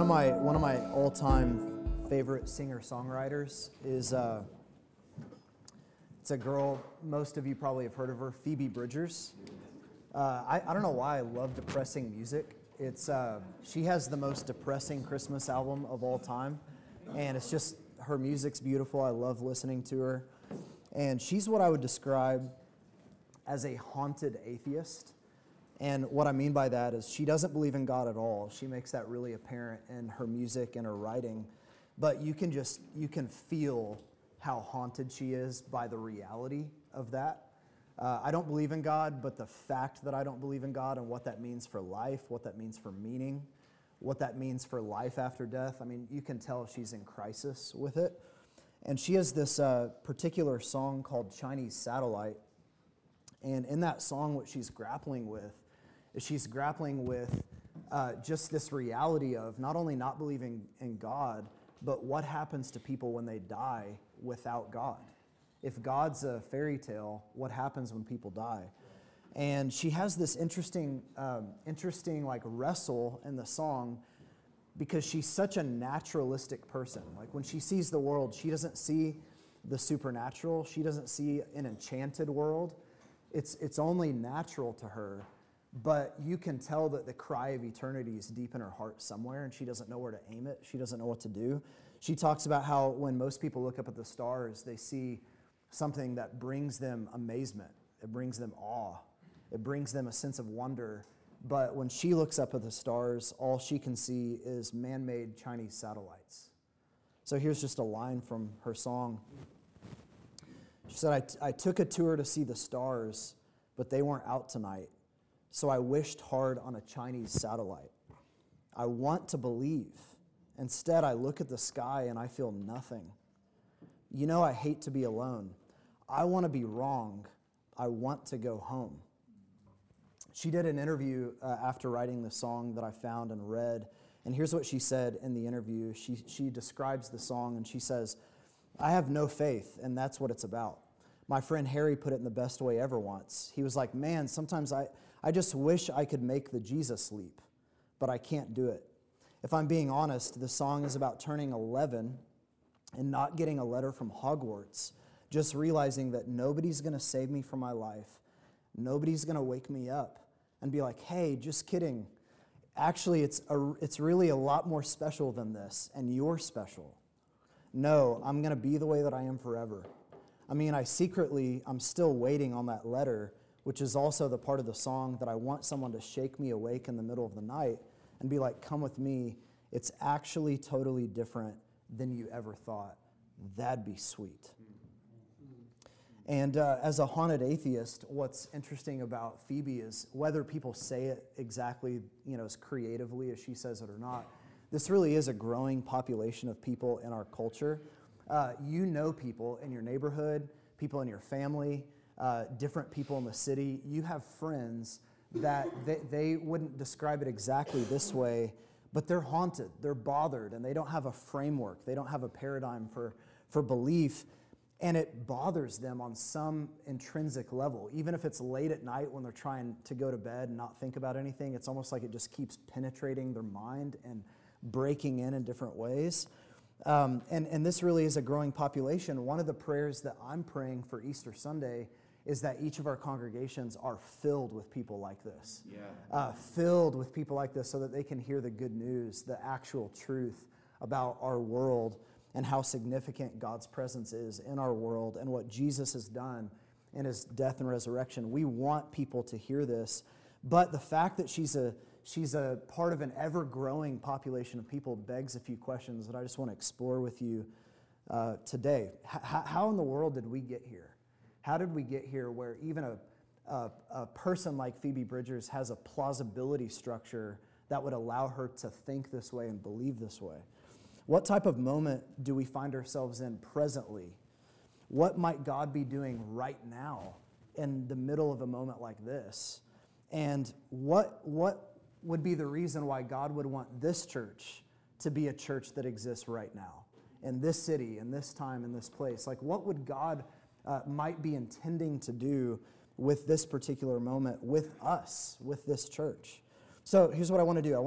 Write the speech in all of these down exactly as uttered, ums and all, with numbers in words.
of my one of my all-time favorite singer-songwriters is uh, it's a girl. Most of you probably have heard of her, Phoebe Bridgers. Uh, I, I don't know why I love depressing music. It's uh, she has the most depressing Christmas album of all time, and it's just her music's beautiful. I love listening to her, and she's what I would describe as a haunted atheist. And what I mean by that is she doesn't believe in God at all. She makes that really apparent in her music and her writing. But you can just, you can feel how haunted she is by the reality of that. Uh, I don't believe in God, but the fact that I don't believe in God and what that means for life, what that means for meaning, what that means for life after death, I mean, you can tell she's in crisis with it. And she has this uh, particular song called Chinese Satellite. And in that song, what she's grappling with is she's grappling with uh, just this reality of not only not believing in God, but what happens to people when they die without God. If God's a fairy tale, what happens when people die? And she has this interesting, um, interesting like wrestle in the song because she's such a naturalistic person. Like when she sees the world, she doesn't see the supernatural. She doesn't see an enchanted world. It's it's only natural to her, but you can tell that the cry of eternity is deep in her heart somewhere, and she doesn't know where to aim it. She doesn't know what to do. She talks about how when most people look up at the stars, they see something that brings them amazement. It brings them awe. It brings them a sense of wonder. But when she looks up at the stars, all she can see is man-made Chinese satellites. So here's just a line from her song. She said, I, t- I took a tour to see the stars, but they weren't out tonight. So I wished hard on a Chinese satellite. I want to believe. Instead, I look at the sky and I feel nothing. You know, I hate to be alone. I want to be wrong. I want to go home. She did an interview uh, after writing the song that I found and read. And here's what she said in the interview. She, she describes the song and she says, I have no faith, and that's what it's about. My friend Harry put it in the best way ever once. He was like, man, sometimes I, I just wish I could make the Jesus leap, but I can't do it. If I'm being honest, the song is about turning eleven and not getting a letter from Hogwarts, just realizing that nobody's going to save me from my life. Nobody's going to wake me up and be like, hey, just kidding. Actually, it's a, it's really a lot more special than this, and you're special. No, I'm going to be the way that I am forever. I mean, I secretly, I'm still waiting on that letter, which is also the part of the song that I want someone to shake me awake in the middle of the night and be like, come with me. It's actually totally different than you ever thought. That'd be sweet. And uh, as a haunted atheist, what's interesting about Phoebe is whether people say it exactly, you know, as creatively as she says it or not, this really is a growing population of people in our culture. Uh, you know people in your neighborhood, people in your family, uh, different people in the city. You have friends that they, they wouldn't describe it exactly this way, but they're haunted, they're bothered, and they don't have a framework. They don't have a paradigm for, for belief, and it bothers them on some intrinsic level. Even if it's late at night when they're trying to go to bed and not think about anything, it's almost like it just keeps penetrating their mind and breaking in in different ways. Um, and, and this really is a growing population. One of the prayers that I'm praying for Easter Sunday is that each of our congregations are filled with people like this. Yeah. Uh, filled with people like this so that they can hear the good news, the actual truth about our world and how significant God's presence is in our world and what Jesus has done in his death and resurrection. We want people to hear this. But the fact that she's a She's a part of an ever-growing population of people begs a few questions that I just want to explore with you uh, today. H- how in the world did we get here? How did we get here where even a, a, a person like Phoebe Bridgers has a plausibility structure that would allow her to think this way and believe this way? What type of moment do we find ourselves in presently? What might God be doing right now in the middle of a moment like this? And what what would be the reason why God would want this church to be a church that exists right now, in this city, in this time, in this place? Like, what would God uh, might be intending to do with this particular moment, with us, with this church? So here's what I want to do. I want to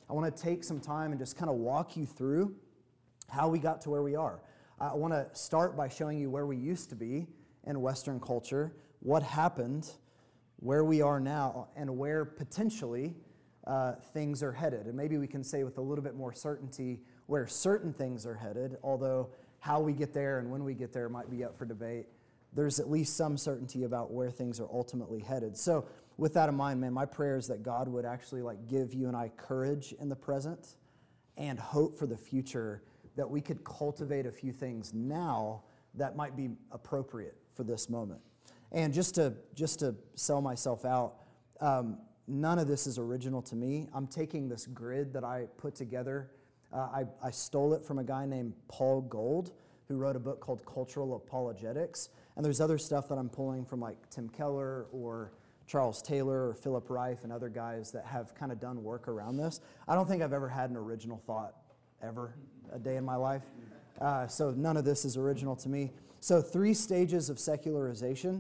I want to take some time and just kind of walk you through how we got to where we are. I want to start by showing you where we used to be in Western culture, what happened, where we are now, and where potentially uh, things are headed. And maybe we can say with a little bit more certainty where certain things are headed, although how we get there and when we get there might be up for debate. There's at least some certainty about where things are ultimately headed. So with that in mind, man, my prayer is that God would actually like give you and I courage in the present and hope for the future, that we could cultivate a few things now that might be appropriate for this moment. And just to just to sell myself out, um, none of this is original to me. I'm taking this grid that I put together. Uh, I, I stole it from a guy named Paul Gold, who wrote a book called Cultural Apologetics. And there's other stuff that I'm pulling from like Tim Keller or Charles Taylor or Philip Reif and other guys that have kind of done work around this. I don't think I've ever had an original thought ever a day in my life. Uh, so none of this is original to me. So three stages of secularization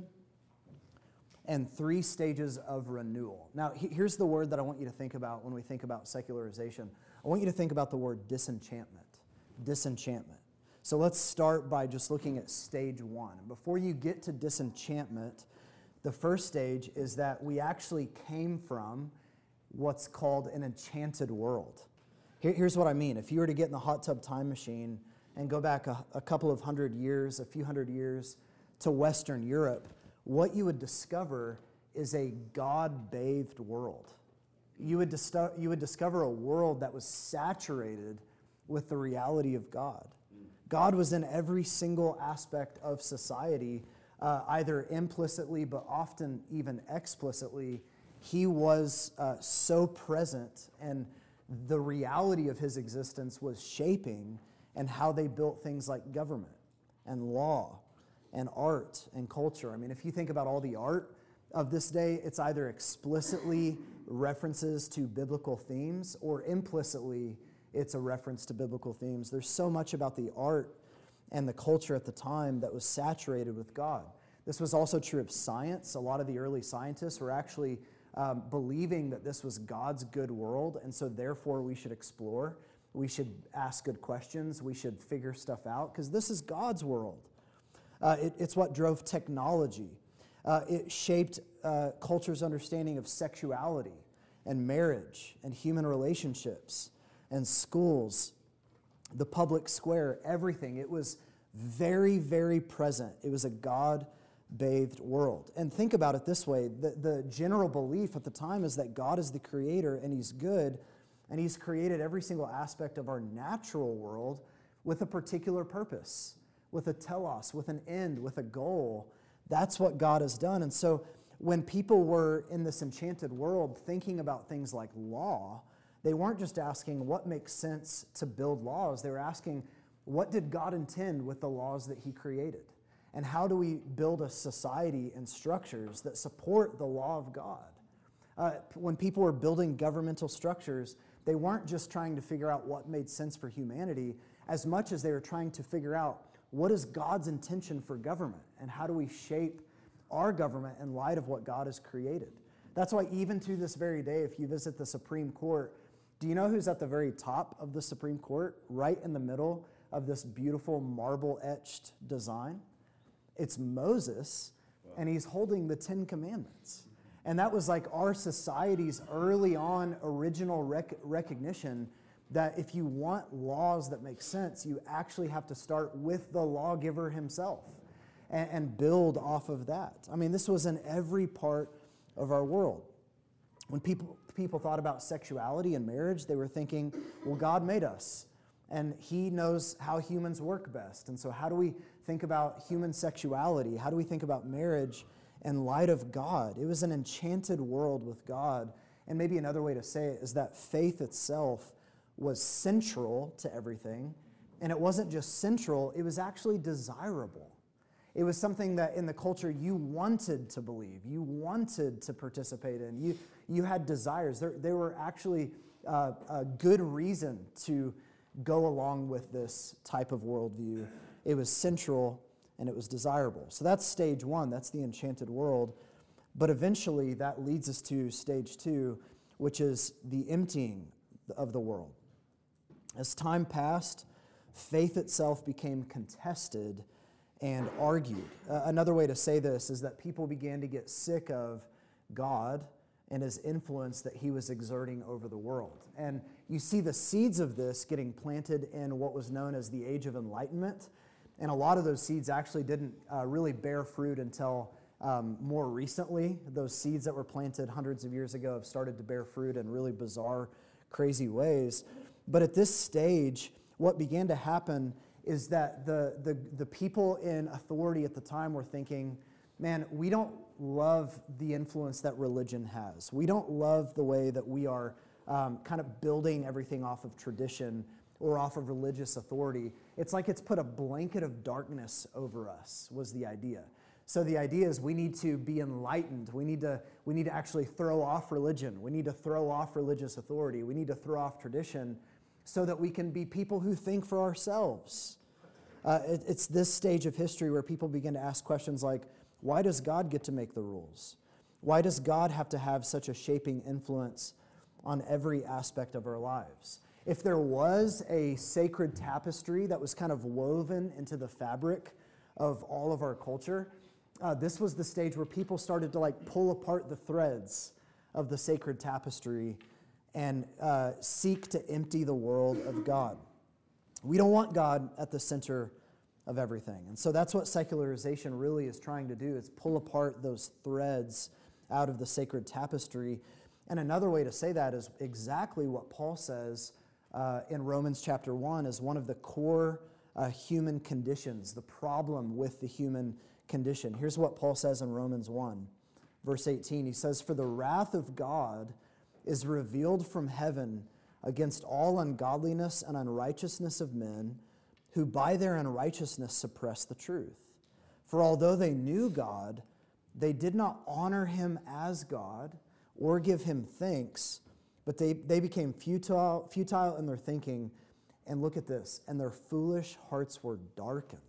and three stages of renewal. Now, he, here's the word that I want you to think about when we think about secularization. I want you to think about the word disenchantment. Disenchantment. So let's start by just looking at stage one. Before you get to disenchantment, the first stage is that we actually came from what's called an enchanted world. Here, here's what I mean. If you were to get in the hot tub time machine and go back a, a couple of hundred years, a few hundred years to Western Europe, what you would discover is a God-bathed world. You would, dis- you would discover a world that was saturated with the reality of God. God was in every single aspect of society, uh, either implicitly but often even explicitly. He was uh, so present, and the reality of his existence was shaping and how they built things like government and law and art and culture. I mean, if you think about all the art of this day, it's either explicitly references to biblical themes or implicitly it's a reference to biblical themes. There's so much about the art and the culture at the time that was saturated with God. This was also true of science. A lot of the early scientists were actually um, believing that this was God's good world, and so therefore we should explore. We should ask good questions. We should figure stuff out, because this is God's world. Uh, it, it's what drove technology. Uh, it shaped uh, culture's understanding of sexuality and marriage and human relationships and schools, the public square, everything. It was very, very present. It was a God-bathed world. And think about it this way. The, the general belief at the time is that God is the creator and he's good, and he's created every single aspect of our natural world with a particular purpose, with a telos, with an end, with a goal. That's what God has done. And so when people were in this enchanted world thinking about things like law, they weren't just asking what makes sense to build laws. They were asking, what did God intend with the laws that he created? And how do we build a society and structures that support the law of God? Uh, when people were building governmental structures, they weren't just trying to figure out what made sense for humanity as much as they were trying to figure out what is God's intention for government and how do we shape our government in light of what God has created. That's why even to this very day, if you visit the Supreme Court, do you know who's at the very top of the Supreme Court, right in the middle of this beautiful marble-etched design? It's Moses, and he's holding the Ten Commandments. And that was like our society's early on original rec- recognition that if you want laws that make sense, you actually have to start with the lawgiver himself and, and build off of that. I mean, this was in every part of our world. When people people thought about sexuality and marriage, they were thinking, well, God made us, and he knows how humans work best. And so how do we think about human sexuality? How do we think about marriage in light of God? It was an enchanted world with God. And maybe another way to say it is that faith itself was central to everything. And it wasn't just central, it was actually desirable. It was something that in the culture you wanted to believe, you wanted to participate in. You, you had desires. There, there were actually uh, a good reason to go along with this type of worldview. It was central and it was desirable. So that's stage one, that's the enchanted world. But eventually that leads us to stage two, which is the emptying of the world. As time passed, faith itself became contested and argued. Uh, another way to say this is that people began to get sick of God and his influence that he was exerting over the world. And you see the seeds of this getting planted in what was known as the Age of Enlightenment. And a lot of those seeds actually didn't uh, really bear fruit until um, more recently. Those seeds that were planted hundreds of years ago have started to bear fruit in really bizarre, crazy ways. But at this stage, what began to happen is that the, the, the people in authority at the time were thinking, man, we don't love the influence that religion has. We don't love the way that we are um, kind of building everything off of tradition or off of religious authority. It's like it's put a blanket of darkness over us, was the idea. So the idea is we need to be enlightened. We need to, we need to actually throw off religion. We need to throw off religious authority. We need to throw off tradition so that we can be people who think for ourselves. Uh, it, it's this stage of history where people begin to ask questions like, why does God get to make the rules? Why does God have to have such a shaping influence on every aspect of our lives? If there was a sacred tapestry that was kind of woven into the fabric of all of our culture, uh, this was the stage where people started to like pull apart the threads of the sacred tapestry and uh, seek to empty the world of God. We don't want God at the center of everything. And so that's what secularization really is trying to do, is pull apart those threads out of the sacred tapestry. And another way to say that is exactly what Paul says uh, in Romans chapter one as one of the core uh, human conditions, the problem with the human condition. Here's what Paul says in Romans one, verse eighteen. He says, "For the wrath of God is revealed from heaven against all ungodliness and unrighteousness of men, who by their unrighteousness suppress the truth. For although they knew God, they did not honor him as God or give him thanks, but they, they became futile, futile in their thinking." And look at this, "and their foolish hearts were darkened.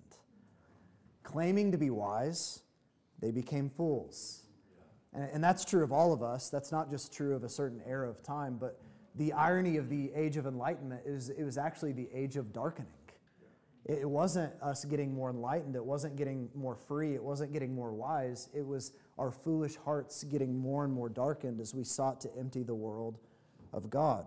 Claiming to be wise, they became fools." And, and that's true of all of us. That's not just true of a certain era of time, but the irony of the Age of Enlightenment is it was actually the age of darkening. It wasn't us getting more enlightened. It wasn't getting more free. It wasn't getting more wise. It was our foolish hearts getting more and more darkened as we sought to empty the world of God.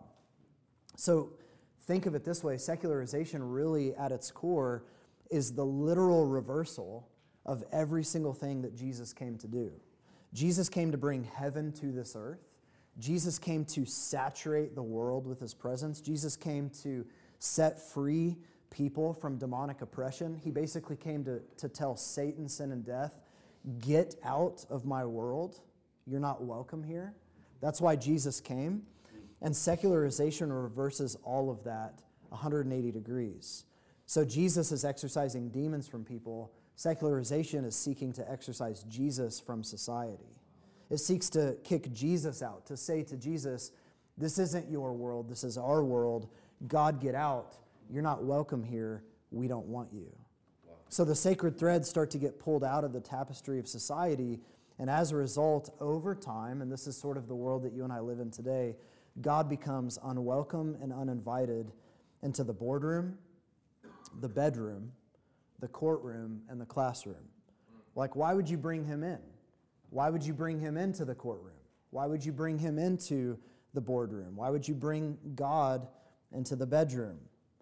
So think of it this way. Secularization really at its core is the literal reversal of every single thing that Jesus came to do. Jesus came to bring heaven to this earth. Jesus came to saturate the world with his presence. Jesus came to set free people from demonic oppression. He basically came to, to tell Satan, sin, and death, get out of my world. You're not welcome here. That's why Jesus came. And secularization reverses all of that one hundred eighty degrees. So Jesus is exorcising demons from people. Secularization is seeking to exorcise Jesus from society. It seeks to kick Jesus out, to say to Jesus, this isn't your world, this is our world. God, get out. You're not welcome here. We don't want you. Wow. So the sacred threads start to get pulled out of the tapestry of society, and as a result, over time, and this is sort of the world that you and I live in today, God becomes unwelcome and uninvited into the boardroom, the bedroom, the courtroom, and the classroom. Like, why would you bring him in? Why would you bring him into the courtroom? Why would you bring him into the boardroom? Why would you bring God into the bedroom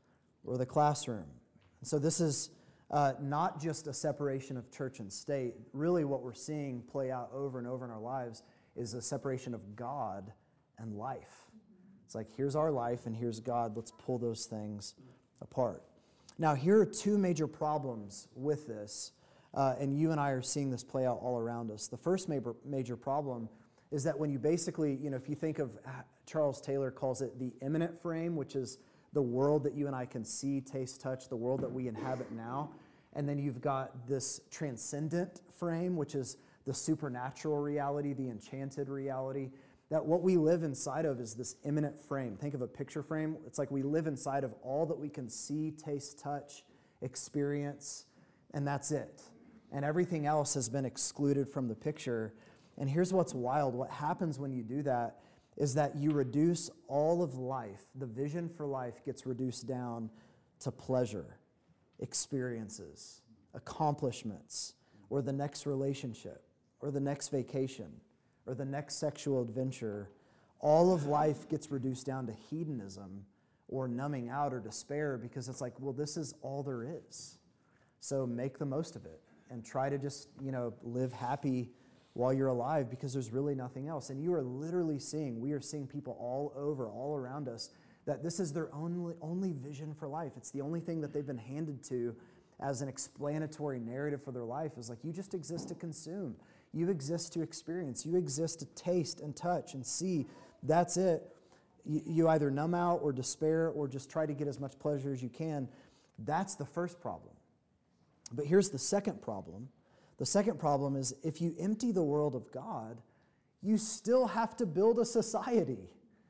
or the classroom? And so this is uh, not just a separation of church and state. Really what we're seeing play out over and over in our lives is a separation of God and life. It's like, here's our life and here's God. Let's pull those things apart. Now, here are two major problems with this, uh, and you and I are seeing this play out all around us. The first major, major problem is that when you basically, you know, if you think of, Charles Taylor calls it the immanent frame, which is the world that you and I can see, taste, touch, the world that we inhabit now. And then you've got this transcendent frame, which is the supernatural reality, the enchanted reality, that what we live inside of is this immanent frame. Think of a picture frame. It's like we live inside of all that we can see, taste, touch, experience, and that's it. And everything else has been excluded from the picture. And here's what's wild. What happens when you do that is that you reduce all of life, the vision for life gets reduced down to pleasure, experiences, accomplishments, or the next relationship, or the next vacation, or the next sexual adventure. All of life gets reduced down to hedonism or numbing out or despair, because it's like, well, this is all there is. So make the most of it and try to just, you know, live happy while you're alive, because there's really nothing else. And you are literally seeing, we are seeing people all over, all around us, that this is their only, only vision for life. It's the only thing that they've been handed to as an explanatory narrative for their life, is like, you just exist to consume. You exist to experience. You exist to taste and touch and see. That's it. You, you either numb out or despair or just try to get as much pleasure as you can. That's the first problem. But here's the second problem. The second problem is, if you empty the world of God, you still have to build a society.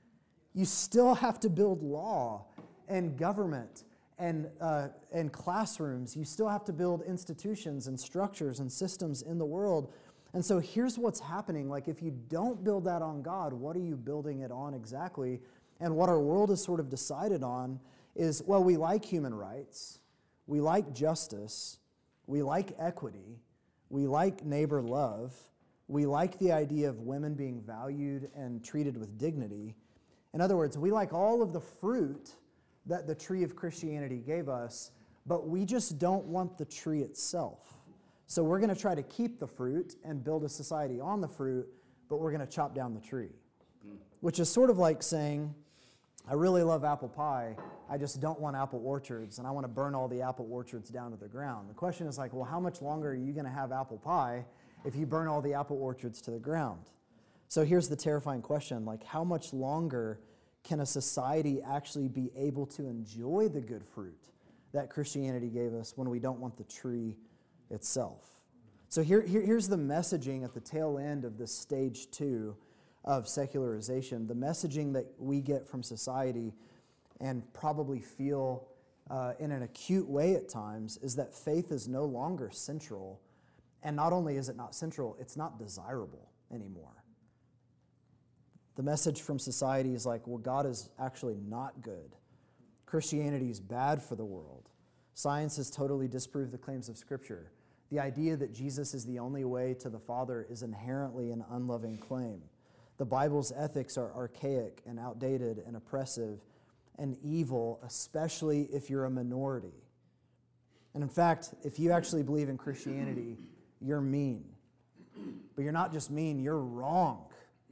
You still have to build law and government and, uh, and classrooms. You still have to build institutions and structures and systems in the world. And so here's what's happening. Like, if you don't build that on God, what are you building it on exactly? And what our world has sort of decided on is, well, we like human rights, we like justice, we like equity, we like neighbor love, we like the idea of women being valued and treated with dignity. In other words, we like all of the fruit that the tree of Christianity gave us, but we just don't want the tree itself. So we're going to try to keep the fruit and build a society on the fruit, but we're going to chop down the tree. Which is sort of like saying, I really love apple pie, I just don't want apple orchards, and I want to burn all the apple orchards down to the ground. The question is like, well, how much longer are you going to have apple pie if you burn all the apple orchards to the ground? So here's the terrifying question, like, how much longer can a society actually be able to enjoy the good fruit that Christianity gave us when we don't want the tree itself? So here, here, here's the messaging at the tail end of this stage two of secularization. The messaging that we get from society and probably feel uh, in an acute way at times is that faith is no longer central. And not only is it not central, it's not desirable anymore. The message from society is like, well, God is actually not good. Christianity is bad for the world. Science has totally disproved the claims of Scripture. The idea that Jesus is the only way to the Father is inherently an unloving claim. The Bible's ethics are archaic and outdated and oppressive and evil, especially if you're a minority. And in fact, if you actually believe in Christianity, you're mean. But you're not just mean, you're wrong.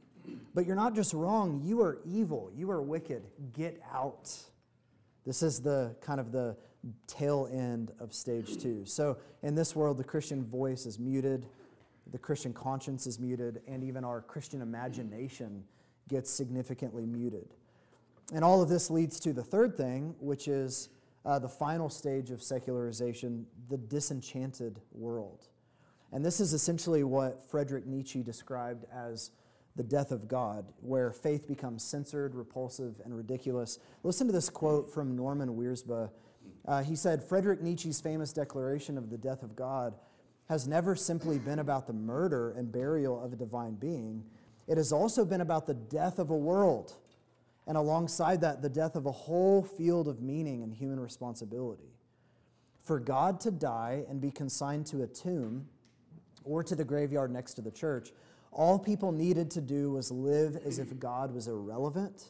But you're not just wrong, you are evil, you are wicked. Get out. This is the kind of the tail end of stage two. So in this world, the Christian voice is muted, the Christian conscience is muted, and even our Christian imagination gets significantly muted. And all of this leads to the third thing, which is uh, the final stage of secularization, the disenchanted world. And this is essentially what Friedrich Nietzsche described as the death of God, where faith becomes censored, repulsive, and ridiculous. Listen to this quote from Norman Wiersbe. Uh, he said, Friedrich Nietzsche's famous declaration of the death of God has never simply been about the murder and burial of a divine being. It has also been about the death of a world, and alongside that, the death of a whole field of meaning and human responsibility. For God to die and be consigned to a tomb or to the graveyard next to the church, all people needed to do was live as if God was irrelevant,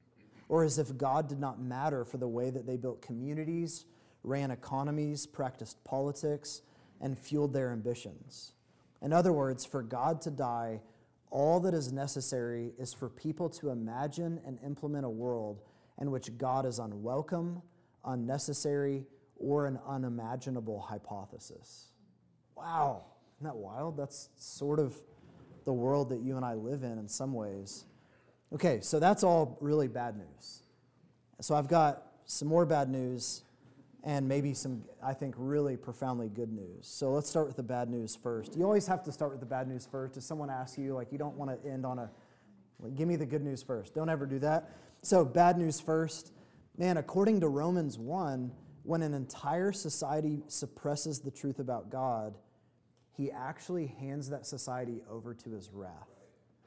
or as if God did not matter for the way that they built communities, ran economies, practiced politics, and fueled their ambitions. In other words, for God to die, all that is necessary is for people to imagine and implement a world in which God is unwelcome, unnecessary, or an unimaginable hypothesis. Wow, isn't that wild? That's sort of the world that you and I live in in some ways. Okay, so that's all really bad news. So I've got some more bad news and maybe some, I think, really profoundly good news. So let's start with the bad news first. You always have to start with the bad news first. If someone asks you, like, you don't want to end on a, like, give me the good news first. Don't ever do that. So bad news first. Man, according to Romans one, when an entire society suppresses the truth about God, he actually hands that society over to his wrath.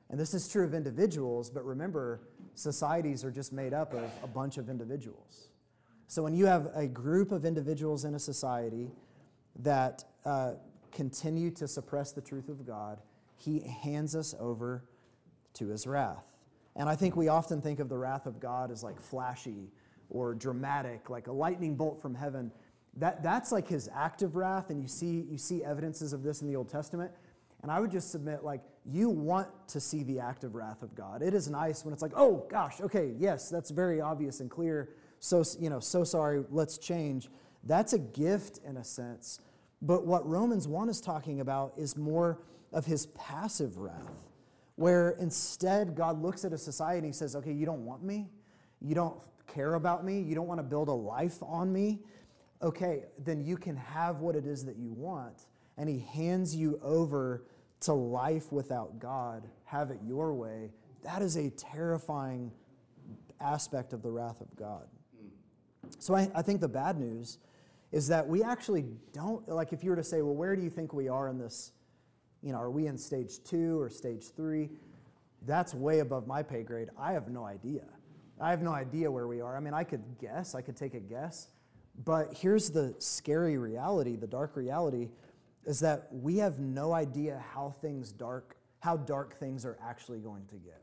And this is true of individuals, but remember, societies are just made up of a bunch of individuals. So when you have a group of individuals in a society that uh, continue to suppress the truth of God, he hands us over to his wrath. And I think we often think of the wrath of God as like flashy or dramatic, like a lightning bolt from heaven. That, that's like his active wrath, and you see, you see evidences of this in the Old Testament. And I would just submit, like, you want to see the active wrath of God. It is nice when it's like, oh, gosh, okay, yes, that's very obvious and clear. So, you know, so sorry, let's change. That's a gift in a sense. But what Romans one is talking about is more of his passive wrath, where instead God looks at a society and he says, okay, you don't want me? You don't care about me? You don't want to build a life on me? Okay, then you can have what it is that you want. And he hands you over to life without God. Have it your way. That is a terrifying aspect of the wrath of God. So I, I think the bad news is that we actually don't, like if you were to say, well, where do you think we are in this? You know, are we in stage two or stage three? That's way above my pay grade. I have no idea. I have no idea where we are. I mean, I could guess, I could take a guess. But here's the scary reality, the dark reality, is that we have no idea how things dark, how dark things are actually going to get.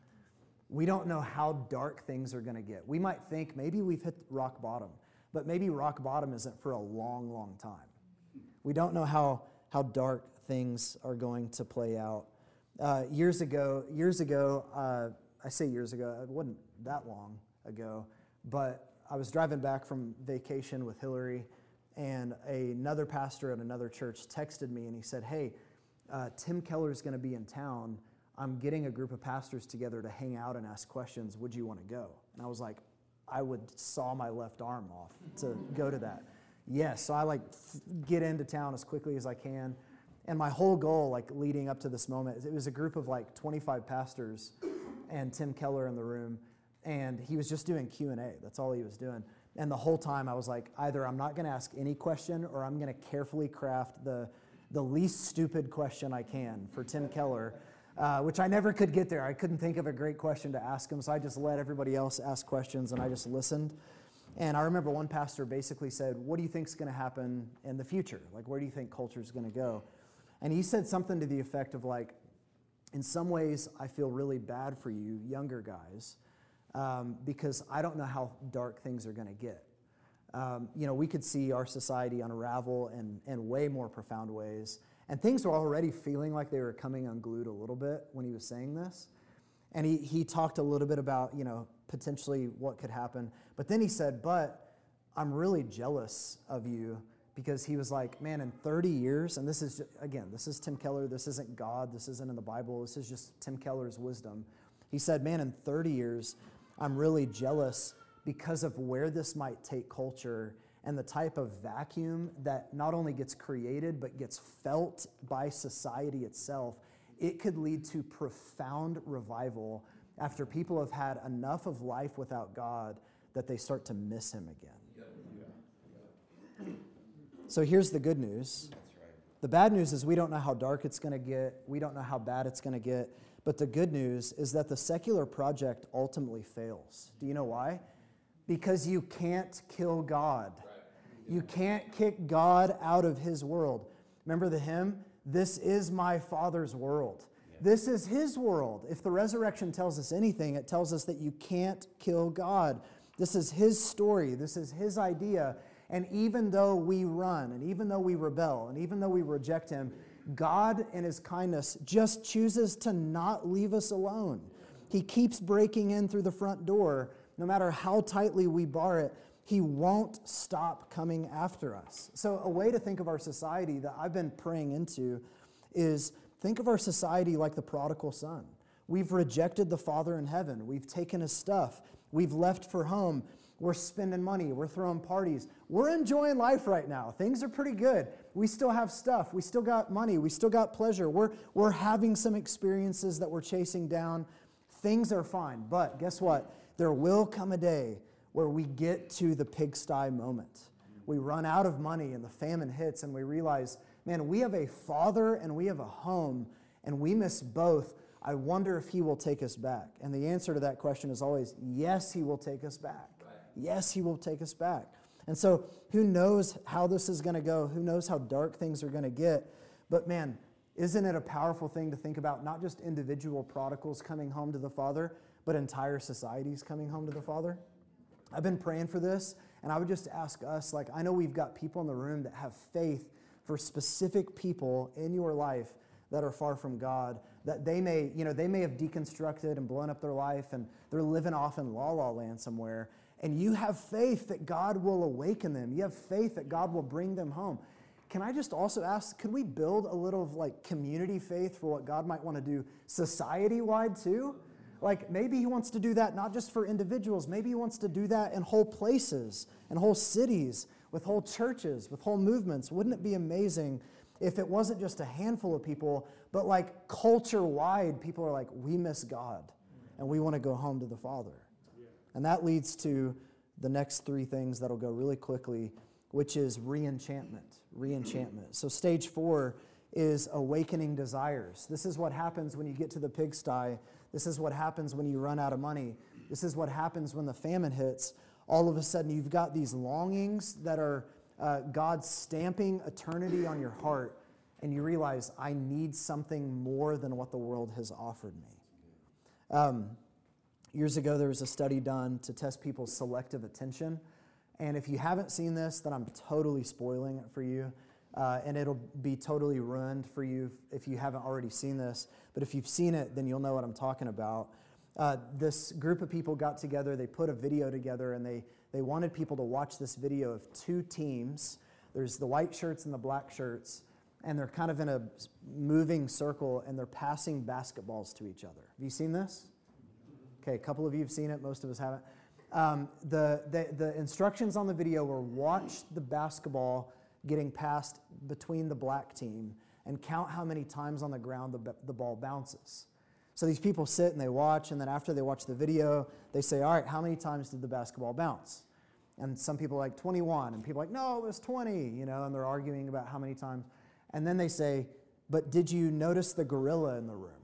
We don't know how dark things are going to get. We might think maybe we've hit rock bottom, but maybe rock bottom isn't for a long, long time. We don't know how, how dark things are going to play out. Uh, years ago, years ago, uh, I say years ago, it wasn't that long ago, but I was driving back from vacation with Hillary, and another pastor at another church texted me, and he said, hey, uh, Tim Keller's going to be in town. I'm getting a group of pastors together to hang out and ask questions. Would you want to go? And I was like, I would saw my left arm off to go to that. Yes, so I like f- get into town as quickly as I can. And my whole goal, like leading up to this moment, it was a group of like twenty-five pastors and Tim Keller in the room. And he was just doing Q and A. That's all he was doing. And the whole time I was like, either I'm not going to ask any question or I'm going to carefully craft the, the least stupid question I can for Tim Keller, uh, which I never could get there. I couldn't think of a great question to ask him, so I just let everybody else ask questions and I just listened. And I remember one pastor basically said, what do you think is going to happen in the future? Like, where do you think culture is going to go? And he said something to the effect of like, in some ways, I feel really bad for you younger guys, Um, because I don't know how dark things are going to get. Um, you know, we could see our society unravel in, in way more profound ways. And things were already feeling like they were coming unglued a little bit when he was saying this. And he, he talked a little bit about, you know, potentially what could happen. But then he said, but I'm really jealous of you, because he was like, man, in thirty years, and this is, just, again, this is Tim Keller, this isn't God, this isn't in the Bible, this is just Tim Keller's wisdom. He said, man, in thirty years, I'm really jealous because of where this might take culture and the type of vacuum that not only gets created but gets felt by society itself. It could lead to profound revival after people have had enough of life without God that they start to miss him again. Yeah, yeah. So here's the good news. That's right. The bad news is we don't know how dark it's going to get. We don't know how bad it's going to get. But the good news is that the secular project ultimately fails. Do you know why? Because you can't kill God. You can't kick God out of his world. Remember the hymn? This is my Father's world. This is his world. If the resurrection tells us anything, it tells us that you can't kill God. This is his story. This is his idea. And even though we run, and even though we rebel, and even though we reject him, God, in his kindness, just chooses to not leave us alone. He keeps breaking in through the front door. No matter how tightly we bar it, he won't stop coming after us. So a way to think of our society that I've been praying into is think of our society like the prodigal son. We've rejected the Father in heaven. We've taken his stuff. We've left for home. We're spending money. We're throwing parties. We're enjoying life right now. Things are pretty good. We still have stuff. We still got money. We still got pleasure. We're, we're having some experiences that we're chasing down. Things are fine. But guess what? There will come a day where we get to the pigsty moment. We run out of money and the famine hits and we realize, man, we have a father and we have a home and we miss both. I wonder if he will take us back. And the answer to that question is always, yes, he will take us back. Right. Yes, he will take us back. And so who knows how this is going to go? Who knows how dark things are going to get? But man, isn't it a powerful thing to think about not just individual prodigals coming home to the Father, but entire societies coming home to the Father? I've been praying for this, and I would just ask us, like, I know we've got people in the room that have faith for specific people in your life that are far from God, that they may, you know, they may have deconstructed and blown up their life, and they're living off in la la land somewhere, and you have faith that God will awaken them. You have faith that God will bring them home. Can I just also ask, could we build a little of like community faith for what God might want to do society-wide too? Like maybe he wants to do that not just for individuals, maybe he wants to do that in whole places, in whole cities, with whole churches, with whole movements. Wouldn't it be amazing if it wasn't just a handful of people, but like culture-wide, people are like, we miss God and we want to go home to the Father. And that leads to the next three things that'll go really quickly, which is re-enchantment. Re-enchantment. So stage four is awakening desires. This is what happens when you get to the pigsty. This is what happens when you run out of money. This is what happens when the famine hits. All of a sudden you've got these longings that are uh, God stamping eternity on your heart, and you realize, I need something more than what the world has offered me. Um, years ago, there was a study done to test people's selective attention. And if you haven't seen this, then I'm totally spoiling it for you. Uh, and it'll be totally ruined for you if you haven't already seen this. But if you've seen it, then you'll know what I'm talking about. Uh, this group of people got together, they put a video together, and they, they wanted people to watch this video of two teams. There's the white shirts and the black shirts, and they're kind of in a moving circle, and they're passing basketballs to each other. Have you seen this? Okay, a couple of you have seen it, most of us haven't. Um, the, the, the instructions on the video were watch the basketball getting passed between the black team and count how many times on the ground the, the ball bounces. So these people sit and they watch, and then after they watch the video, they say, all right, how many times did the basketball bounce? And some people are like twenty-one, and people are like, no, it was twenty, you know, and they're arguing about how many times. And then they say, but did you notice the gorilla in the room?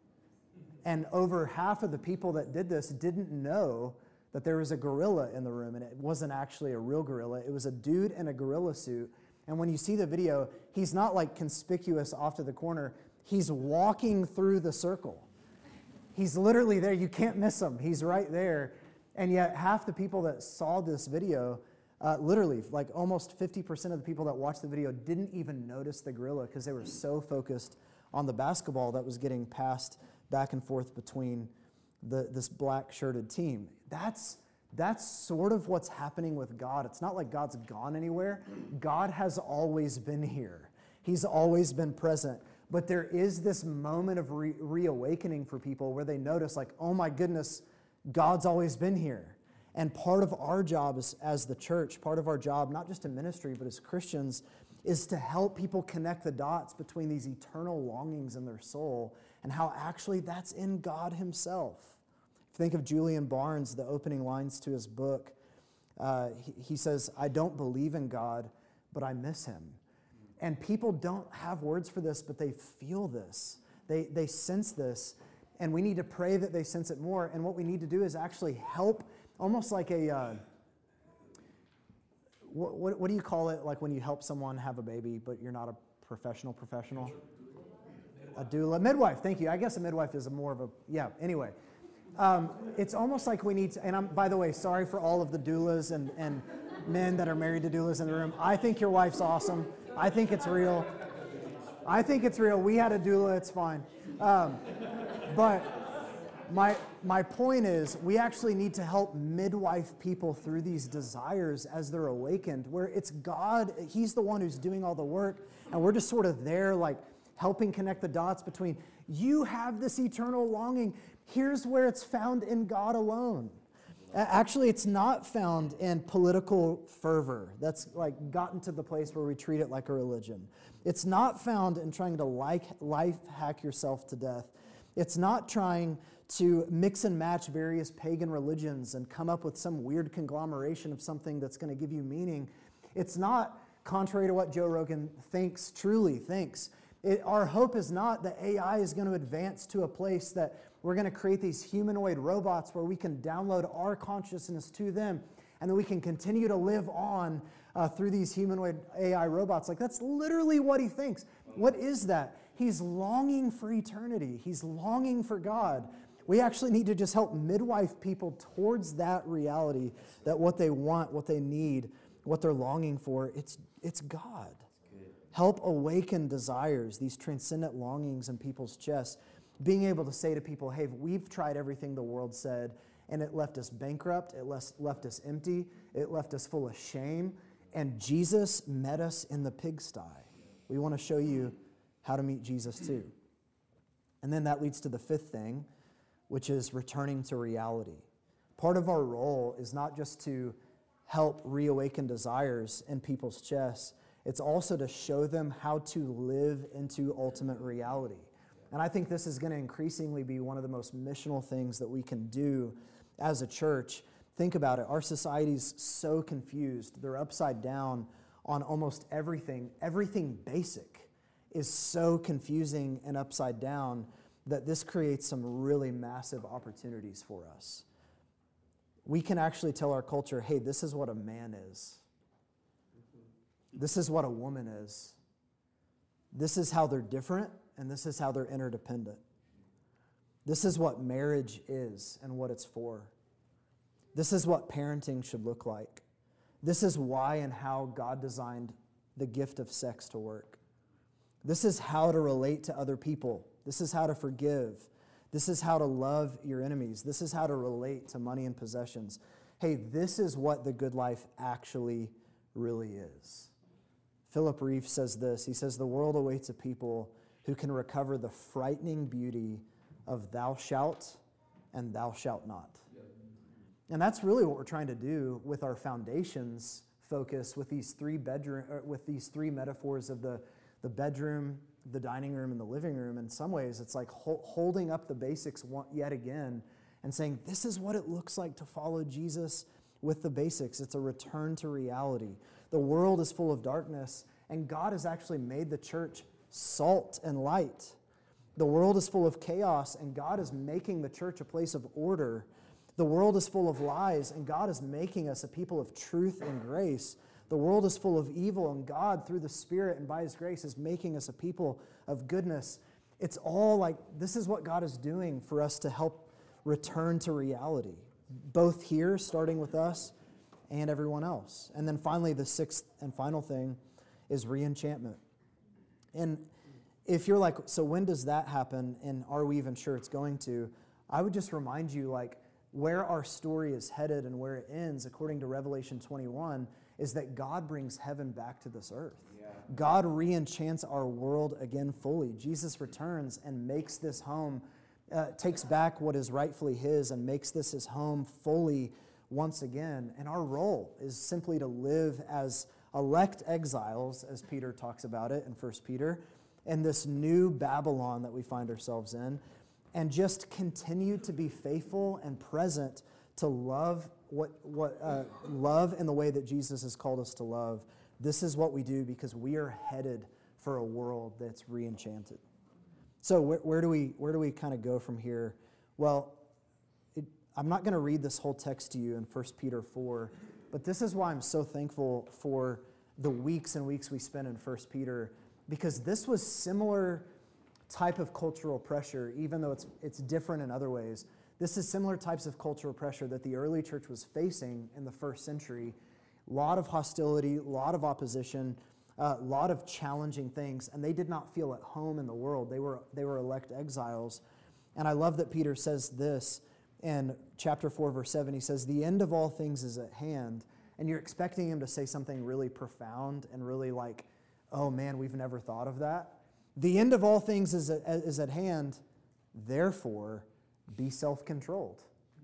And over half of the people that did this didn't know that there was a gorilla in the room, and it wasn't actually a real gorilla. It was a dude in a gorilla suit. And when you see the video, he's not like conspicuous off to the corner. He's walking through the circle. He's literally there. You can't miss him. He's right there. And yet half the people that saw this video, uh, literally like almost fifty percent of the people that watched the video didn't even notice the gorilla because they were so focused on the basketball that was getting passed back and forth between the, this black shirted team. That's, that's sort of what's happening with God. It's not like God's gone anywhere. God has always been here. He's always been present. But there is this moment of re- reawakening for people where they notice like, oh my goodness, God's always been here. And part of our job as, as the church, part of our job, not just in ministry, but as Christians, is to help people connect the dots between these eternal longings in their soul and how actually that's in God himself. Think of Julian Barnes, the opening lines to his book. Uh, he, he says, I don't believe in God, but I miss him. And people don't have words for this, but they feel this. They, they sense this. And we need to pray that they sense it more. And what we need to do is actually help, almost like a, uh, what, what, what do you call it? Like when you help someone have a baby, but you're not a professional professional? A doula. Midwife, thank you. I guess a midwife is a more of a, yeah, anyway. Um, it's almost like we need to, and I'm, by the way, sorry for all of the doulas and, and men that are married to doulas in the room. I think your wife's awesome. I think it's real. I think it's real. We had a doula, it's fine. Um, but my, my point is, we actually need to help midwife people through these desires as they're awakened, where it's God, he's the one who's doing all the work, and we're just sort of there like helping connect the dots between, you have this eternal longing. Here's where it's found in God alone. Actually, it's not found in political fervor. That's like gotten to the place where we treat it like a religion. It's not found in trying to like life hack yourself to death. It's not trying to mix and match various pagan religions and come up with some weird conglomeration of something that's going to give you meaning. It's not, contrary to what Joe Rogan thinks, truly thinks. It, our hope is not that A I is going to advance to a place that we're going to create these humanoid robots where we can download our consciousness to them and then we can continue to live on uh, through these humanoid A I robots. Like, that's literally what he thinks. What is that? He's longing for eternity. He's longing for God. We actually need to just help midwife people towards that reality, that what they want, what they need, what they're longing for, it's, it's God. Help awaken desires, these transcendent longings in people's chests. Being able to say to people, hey, we've tried everything the world said, and it left us bankrupt, it left us empty, it left us full of shame, and Jesus met us in the pigsty. We want to show you how to meet Jesus too. And then that leads to the fifth thing, which is returning to reality. Part of our role is not just to help reawaken desires in people's chests, it's also to show them how to live into ultimate reality. And I think this is going to increasingly be one of the most missional things that we can do as a church. Think about it. Our society's so confused. They're upside down on almost everything. Everything basic is so confusing and upside down that this creates some really massive opportunities for us. We can actually tell our culture, hey, this is what a man is. This is what a woman is. This is how they're different, and this is how they're interdependent. This is what marriage is and what it's for. This is what parenting should look like. This is why and how God designed the gift of sex to work. This is how to relate to other people. This is how to forgive. This is how to love your enemies. This is how to relate to money and possessions. Hey, this is what the good life actually really is. Philip Reeve says this. He says, the world awaits a people who can recover the frightening beauty of thou shalt and thou shalt not. And that's really what we're trying to do with our foundations focus, with these three bedroom, with these three metaphors of the, the bedroom, the dining room, and the living room. In some ways, it's like ho- holding up the basics yet again and saying, this is what it looks like to follow Jesus with the basics. It's a return to reality. The world is full of darkness, and God has actually made the church salt and light. The world is full of chaos, and God is making the church a place of order. The world is full of lies, and God is making us a people of truth and grace. The world is full of evil, and God, through the Spirit and by His grace, is making us a people of goodness. It's all like, this is what God is doing for us to help return to reality, both here, starting with us, and everyone else. And then finally, the sixth and final thing is re-enchantment. And if you're like, so when does that happen, and are we even sure it's going to? I would just remind you, like, where our story is headed and where it ends, according to Revelation twenty-one, is that God brings heaven back to this earth. Yeah. God re-enchants our world again fully. Jesus returns and makes this home, uh, takes back what is rightfully His and makes this His home fully once again. And our role is simply to live as elect exiles, as Peter talks about it in First Peter, in this new Babylon that we find ourselves in, and just continue to be faithful and present to love what what uh, love in the way that Jesus has called us to love. This is what we do because we are headed for a world that's re-enchanted. So where, where do we where do we kind of go from here? Well, it, I'm not going to read this whole text to you in First Peter four, but this is why I'm so thankful for the weeks and weeks we spent in First Peter, because this was similar type of cultural pressure, even though it's it's different in other ways. This is similar types of cultural pressure that the early church was facing in the first century. A lot of hostility, a lot of opposition, a uh, lot of challenging things, and they did not feel at home in the world. They were they were elect exiles. And I love that Peter says this in chapter four, verse seven. He says, the end of all things is at hand. And you're expecting him to say something really profound and really like, oh man, we've never thought of that. The end of all things is at, is at hand, therefore be self-controlled.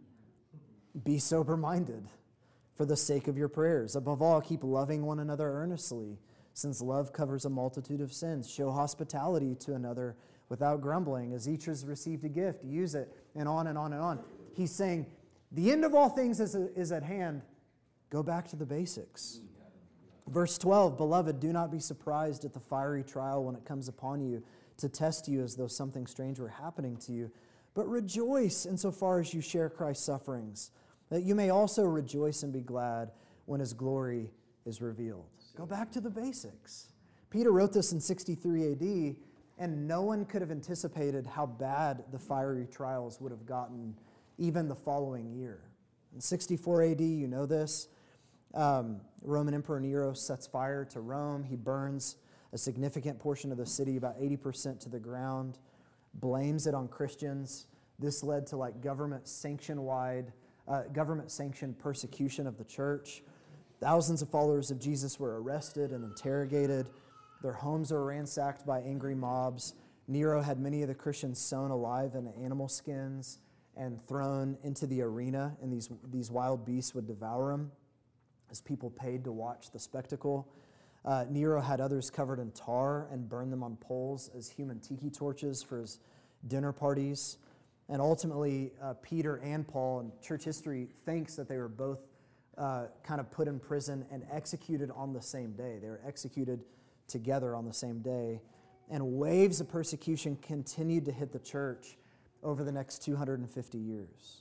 Be sober-minded for the sake of your prayers. Above all, keep loving one another earnestly, since love covers a multitude of sins. Show hospitality to another without grumbling. As each has received a gift, use it, and on and on and on. He's saying, the end of all things is, is at hand. Go back to the basics. Verse twelve, beloved, do not be surprised at the fiery trial when it comes upon you to test you as though something strange were happening to you. But rejoice insofar as you share Christ's sufferings, that you may also rejoice and be glad when his glory is revealed. Go back to the basics. Peter wrote this in sixty-three A D, and no one could have anticipated how bad the fiery trials would have gotten even the following year. In sixty-four A D, you know this, um, Roman Emperor Nero sets fire to Rome. He burns a significant portion of the city, about eighty percent to the ground, blames it on Christians. This led to like government sanction-wide, uh, government-sanctioned persecution of the church. Thousands of followers of Jesus were arrested and interrogated. Their homes were ransacked by angry mobs. Nero had many of the Christians sewn alive in animal skins and thrown into the arena, and these, these wild beasts would devour them as people paid to watch the spectacle. Uh, Nero had others covered in tar and burned them on poles as human tiki torches for his dinner parties. And ultimately, uh, Peter and Paul, and church history thinks that they were both uh, kind of put in prison and executed on the same day. They were executed together on the same day. And waves of persecution continued to hit the church over the next two hundred fifty years.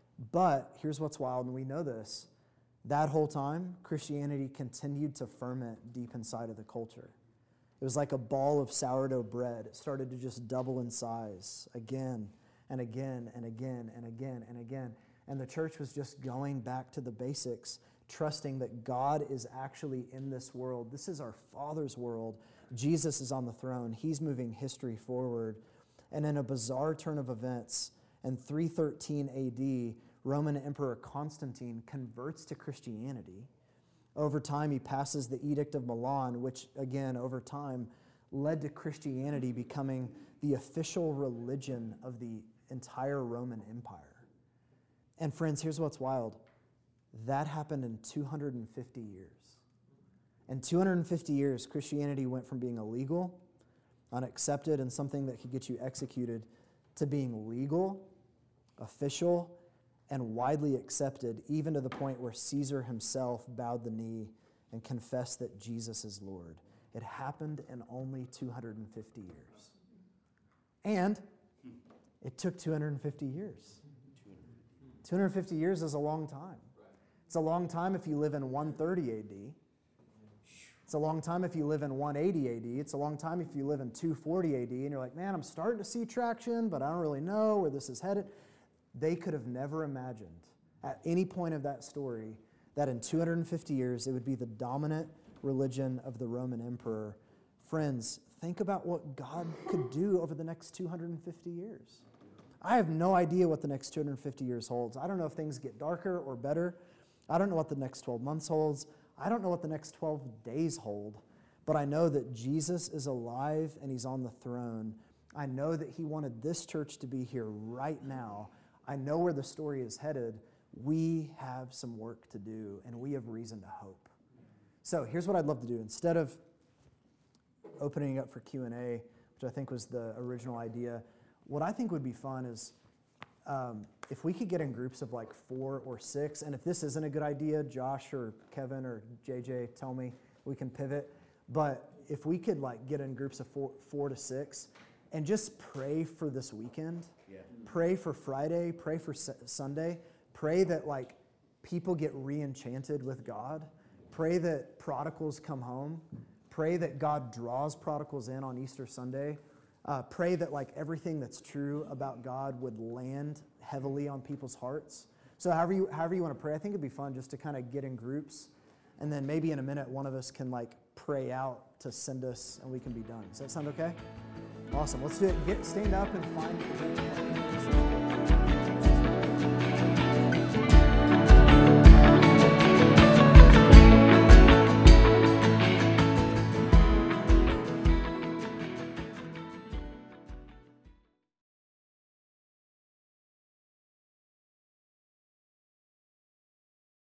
But here's what's wild, and we know this. That whole time, Christianity continued to ferment deep inside of the culture. It was like a ball of sourdough bread. It started to just double in size again and again and again and again and again. And the church was just going back to the basics, trusting that God is actually in this world. This is our Father's world. Jesus is on the throne. He's moving history forward. And in a bizarre turn of events, in three thirteen A D, Roman Emperor Constantine converts to Christianity. Over time, he passes the Edict of Milan, which, again, over time, led to Christianity becoming the official religion of the entire Roman Empire. And friends, here's what's wild. That happened in two hundred fifty years. In two hundred fifty years, Christianity went from being illegal, unaccepted, and something that could get you executed, to being legal, official, and widely accepted, even to the point where Caesar himself bowed the knee and confessed that Jesus is Lord. It happened in only two hundred fifty years. And it took two hundred fifty years. two hundred fifty years is a long time. It's a long time if you live in one thirty A D. It's a long time if you live in one eighty A D. It's a long time if you live in two forty A D and you're like, man, I'm starting to see traction, but I don't really know where this is headed. They could have never imagined at any point of that story that in two hundred fifty years it would be the dominant religion of the Roman emperor. Friends, think about what God could do over the next two hundred fifty years. I have no idea what the next two hundred fifty years holds. I don't know if things get darker or better. I don't know what the next twelve months holds. I don't know what the next twelve days hold. But I know that Jesus is alive and he's on the throne. I know that he wanted this church to be here right now. I know where the story is headed. We have some work to do, and we have reason to hope. So here's what I'd love to do. Instead of opening up for Q and A, which I think was the original idea, what I think would be fun is um, if we could get in groups of like four or six, and if this isn't a good idea, Josh or Kevin or J J, tell me, we can pivot. But if we could like get in groups of four, four to six and just pray for this weekend, yeah. Pray for Friday, pray for S- Sunday, pray that like people get re-enchanted with God, pray that prodigals come home, pray that God draws prodigals in on Easter Sunday, uh, pray that like everything that's true about God would land heavily on people's hearts. So however you, however you want to pray, I think it'd be fun just to kind of get in groups, and then maybe in a minute one of us can like pray out to send us and we can be done. Does that sound okay? Awesome. Let's do it. Get, stand up and find